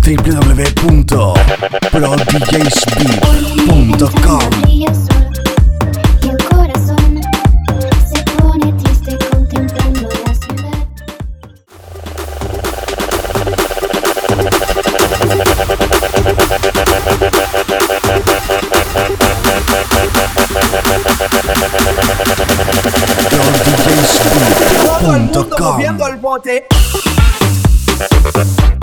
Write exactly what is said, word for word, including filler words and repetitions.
w w w punto pro d j s beat punto com. Todo el mundo moviendo el bote.